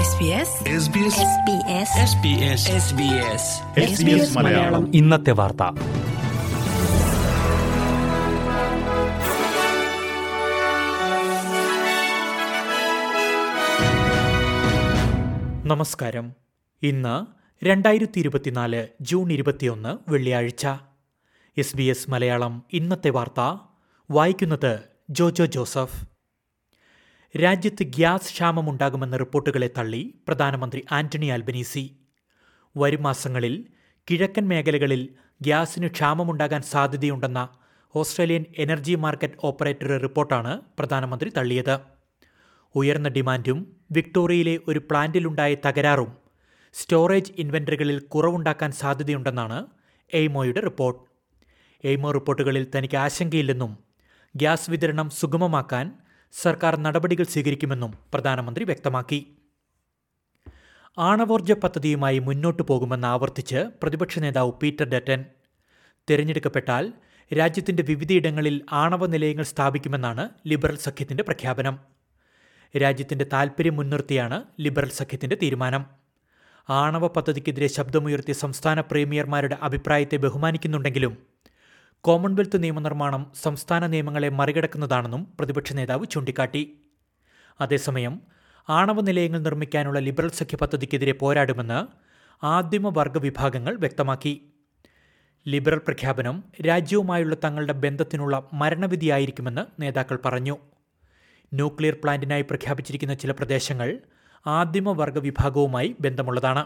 മലയാളം ഇന്നത്തെ വാർത്ത. നമസ്കാരം. ഇന്ന് 2024 ജൂൺ 21 വെള്ളിയാഴ്ച. SBS മലയാളം ഇന്നത്തെ വാർത്ത വായിക്കുന്നത് ജോജോ ജോസഫ്. രാജ്യത്ത് ഗ്യാസ് ക്ഷാമമുണ്ടാകുമെന്ന റിപ്പോർട്ടുകളെ തള്ളി പ്രധാനമന്ത്രി ആന്റണി അൽബനീസി. വരും മാസങ്ങളിൽ കിഴക്കൻ മേഖലകളിൽ ഗ്യാസിന് ക്ഷാമമുണ്ടാകാൻ സാധ്യതയുണ്ടെന്ന ഓസ്ട്രേലിയൻ എനർജി മാർക്കറ്റ് ഓപ്പറേറ്ററുടെ റിപ്പോർട്ടാണ് പ്രധാനമന്ത്രി തള്ളിയത്. ഉയർന്ന ഡിമാൻഡും വിക്ടോറിയയിലെ ഒരു പ്ലാന്റിലുണ്ടായ തകരാറും സ്റ്റോറേജ് ഇൻവെന്ററികളിൽ കുറവുണ്ടാക്കാൻ സാധ്യതയുണ്ടെന്നാണ് എയ്മോയുടെ റിപ്പോർട്ട്. എയ്മോ റിപ്പോർട്ടുകളിൽ തനിക്ക് ആശങ്കയില്ലെന്നും ഗ്യാസ് വിതരണം സുഗമമാക്കാൻ സർക്കാർ നടപടികൾ സ്വീകരിക്കുമെന്നും പ്രധാനമന്ത്രി വ്യക്തമാക്കി. ആണവോർജ്ജ പദ്ധതിയുമായി മുന്നോട്ടു പോകുമെന്ന് ആവർത്തിച്ച് പ്രതിപക്ഷ നേതാവ് പീറ്റർ ഡറ്റൻ. തിരഞ്ഞെടുക്കപ്പെട്ടാൽ രാജ്യത്തിന്റെ വിവിധയിടങ്ങളിൽ ആണവ നിലയങ്ങൾ സ്ഥാപിക്കുമെന്നാണ് ലിബറൽ സഖ്യത്തിന്റെ പ്രഖ്യാപനം. രാജ്യത്തിന്റെ താൽപര്യം മുൻനിർത്തിയാണ് ലിബറൽ സഖ്യത്തിന്റെ തീരുമാനം. ആണവ പദ്ധതിക്കെതിരെ ശബ്ദമുയർത്തിയ സംസ്ഥാന പ്രീമിയർമാരുടെ അഭിപ്രായത്തെ ബഹുമാനിക്കുന്നുണ്ടെങ്കിലും കോമൺവെൽത്ത് നിയമനിർമ്മാണം സംസ്ഥാന നിയമങ്ങളെ മറികടക്കുന്നതാണെന്നും പ്രതിപക്ഷ നേതാവ് ചൂണ്ടിക്കാട്ടി. അതേസമയം ആണവ നിലയങ്ങൾ നിർമ്മിക്കാനുള്ള ലിബറൽ സഖ്യ പദ്ധതിക്കെതിരെ പോരാടുമെന്ന് ആദിമ വർഗ വിഭാഗങ്ങൾ വ്യക്തമാക്കി. ലിബറൽ പ്രഖ്യാപനം രാജ്യവുമായുള്ള തങ്ങളുടെ ബന്ധത്തിനുള്ള മരണവിധിയായിരിക്കുമെന്ന് നേതാക്കൾ പറഞ്ഞു. ന്യൂക്ലിയർ പ്ലാന്റിനായി പ്രഖ്യാപിച്ചിരിക്കുന്ന ചില പ്രദേശങ്ങൾ ആദിമ വർഗ വിഭാഗവുമായി ബന്ധമുള്ളതാണ്.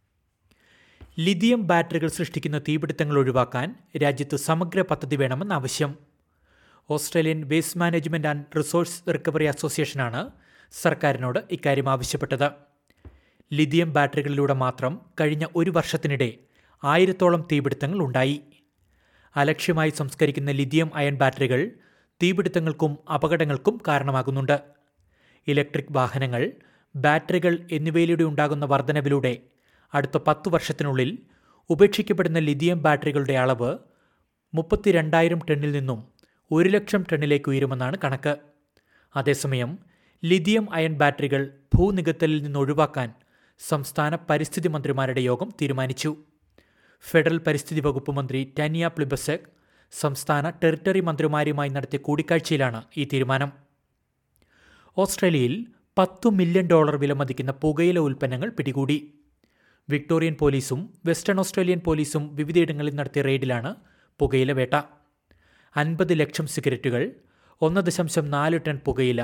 ലിഥിയം ബാറ്ററികൾ സൃഷ്ടിക്കുന്ന തീപിടുത്തങ്ങൾ ഒഴിവാക്കാൻ രാജ്യത്ത് സമഗ്ര പദ്ധതി വേണമെന്ന് ആവശ്യം. Australian waste management and resource recovery അസോസിയേഷനാണ് സർക്കാരിനോട് ഇക്കാര്യം ആവശ്യപ്പെട്ടത്. ലിഥിയം ബാറ്ററികളിലൂടെ മാത്രം കഴിഞ്ഞ ഒരു വർഷത്തിനിടെ 1000-ഓളം തീപിടുത്തങ്ങൾ ഉണ്ടായി. അലക്ഷ്യമായി സംസ്കരിക്കുന്ന ലിഥിയം അയൺ ബാറ്ററികൾ തീപിടുത്തങ്ങൾക്കും അപകടങ്ങൾക്കും കാരണമാകുന്നുണ്ട്. ഇലക്ട്രിക് വാഹനങ്ങൾ, ബാറ്ററികൾ എന്നിവയിലൂടെ ഉണ്ടാകുന്ന വർധനവിലൂടെ അടുത്ത 10 വർഷത്തിനുള്ളിൽ ഉപേക്ഷിക്കപ്പെടുന്ന ലിഥിയം ബാറ്ററികളുടെ അളവ് 32,000 ടണ്ണിൽ നിന്നും 1,00,000 ടണ്ണിലേക്ക് ഉയരുമെന്നാണ് കണക്ക്. അതേസമയം ലിഥിയം അയൺ ബാറ്ററികൾ ഭൂനികത്തലിൽ നിന്ന് ഒഴിവാക്കാൻ സംസ്ഥാന പരിസ്ഥിതി മന്ത്രിമാരുടെ യോഗം തീരുമാനിച്ചു. ഫെഡറൽ പരിസ്ഥിതി വകുപ്പ് മന്ത്രി ടാനിയ പ്ലിബസെക് സംസ്ഥാന ടെറിട്ടറി മന്ത്രിമാരുമായി നടത്തിയ കൂടിക്കാഴ്ചയിലാണ് ഈ തീരുമാനം. ഓസ്ട്രേലിയയിൽ $10 മില്യൺ വിലമതിക്കുന്ന പുകയില ഉൽപ്പന്നങ്ങൾ പിടികൂടി. വിക്ടോറിയൻ പോലീസും വെസ്റ്റേൺ ഓസ്ട്രേലിയൻ പോലീസും വിവിധയിടങ്ങളിൽ നടത്തിയ റെയ്ഡിലാണ് പുകയില വേട്ട. 50 ലക്ഷം സിഗരറ്റുകൾ, 1.4 ടൺ പുകയില,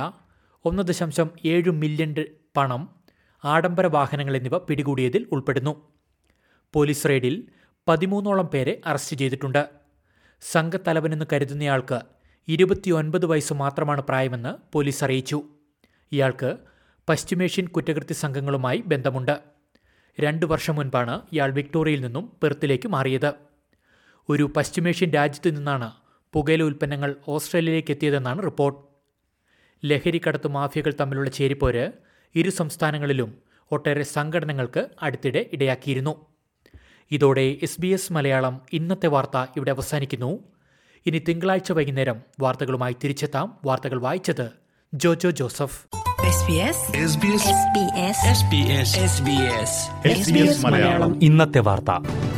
1.7 മില്യൺ പണം, ആഡംബര വാഹനങ്ങൾ എന്നിവ പിടികൂടിയതിൽ ഉൾപ്പെടുന്നു. പോലീസ് റെയ്ഡിൽ 13ഓളം പേരെ അറസ്റ്റ് ചെയ്തിട്ടുണ്ട്. സംഘത്തലവനെന്ന് കരുതുന്നയാൾക്ക് 29 വയസ്സ് മാത്രമാണ് പ്രായമെന്ന് പോലീസ് അറിയിച്ചു. ഇയാൾക്ക് പശ്ചിമേഷ്യൻ കുറ്റകൃത്യ സംഘങ്ങളുമായി ബന്ധമുണ്ട്. 2 വർഷം മുൻപാണ് ഇയാൾ വിക്ടോറിയയിൽ നിന്നും പെർത്തിലേക്ക് മാറിയത്. ഒരു പശ്ചിമേഷ്യൻ രാജ്യത്തു നിന്നാണ് പുകയില ഉൽപ്പന്നങ്ങൾ ഓസ്ട്രേലിയയിലേക്ക് എത്തിയതെന്നാണ് റിപ്പോർട്ട്. ലഹരിക്കടത്ത് മാഫിയകൾ തമ്മിലുള്ള ചേരിപ്പോര് ഇരു സംസ്ഥാനങ്ങളിലും ഒട്ടേറെ സംഘടനകൾക്ക് അടുത്തിടെ ഇടയാക്കിയിരുന്നു. ഇതോടെ SBS മലയാളം ഇന്നത്തെ വാർത്ത ഇവിടെ അവസാനിക്കുന്നു. ഇനി തിങ്കളാഴ്ച വൈകുന്നേരം വാർത്തകളുമായി തിരിച്ചെത്താം. വാർത്തകൾ വായിച്ചത് ജോജോ ജോസഫ്. SBS മലയാളം ഇന്നത്തെ വാർത്ത.